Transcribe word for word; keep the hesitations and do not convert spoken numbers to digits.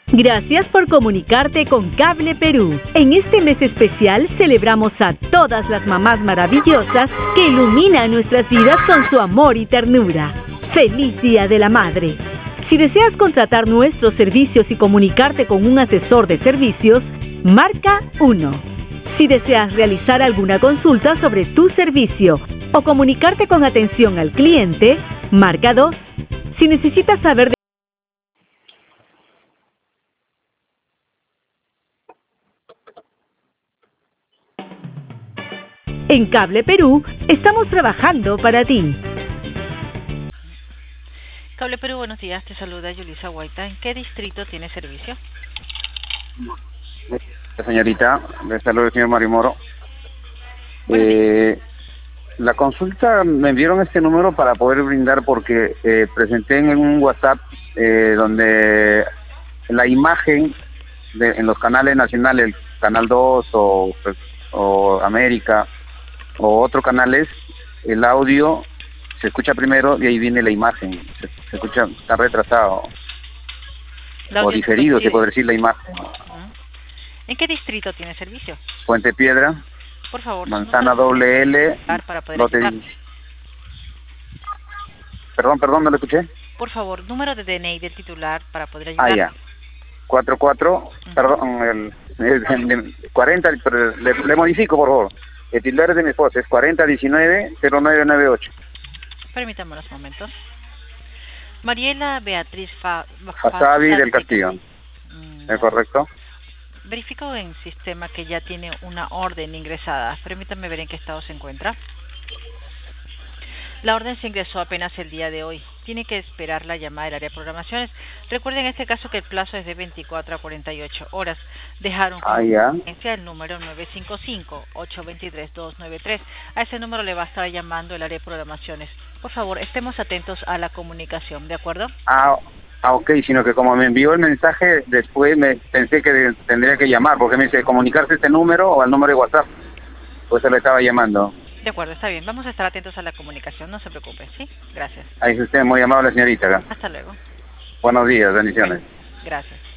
Gracias por comunicarte con Cable Perú. En este mes especial celebramos a todas las mamás maravillosas que iluminan nuestras vidas con su amor y ternura. ¡Feliz Día de la Madre! Si deseas contratar nuestros servicios y comunicarte con un asesor de servicios, marca uno. Si deseas realizar alguna consulta sobre tu servicio o comunicarte con atención al cliente, marca dos. Si necesitas saber de En Cable Perú, estamos trabajando para ti. Cable Perú, buenos días. Te saluda Yulisa Guaita. ¿En qué distrito tiene servicio? Señorita, le saluda el señor Marimoro. Eh, la consulta me enviaron este número para poder brindar porque eh, presenté en un WhatsApp eh, donde la imagen de, en los canales nacionales, el Canal dos o, o América o otros canales, el audio se escucha primero y ahí viene la imagen. Se, se escucha, está retrasado o diferido, se puede decir, la imagen. ¿En qué distrito tiene servicio? Puente Piedra, por favor, Manzana doble L, para poder lote. Perdón, perdón, no lo escuché. Por favor, número de D N I del titular para poder ayudar. Ah, ya. cuatro cuatro, uh-huh. Perdón, el, el, el, el cuarenta, pero le, le modifico, por favor. El titular es de mi esposa, es cuarenta diecinueve cero nueve nueve ocho. Permítame unos momentos. Mariela Beatriz Fa... Fasavi del Castillo. Mm, ¿es correcto? Verifico en sistema que ya tiene una orden ingresada. Permítame ver en qué estado se encuentra. La orden se ingresó apenas el día de hoy. Tiene que esperar la llamada del área de programaciones. Recuerden en este caso que el plazo es de veinticuatro a cuarenta y ocho horas. Dejaron ah, ya. el número nueve cinco cinco, ocho dos tres, dos nueve tres. A ese número le va a estar llamando el área de programaciones. Por favor, estemos atentos a la comunicación, ¿de acuerdo? Ah, ah, ok, sino que como me envió el mensaje, después me pensé que tendría que llamar, porque me dice comunicarse a este número o al número de WhatsApp. Pues se lo estaba llamando. De acuerdo, está bien. Vamos a estar atentos a la comunicación, no se preocupe, ¿sí? Gracias. Ahí es usted muy amable, señorita. Hasta luego. Buenos días, bendiciones. Gracias.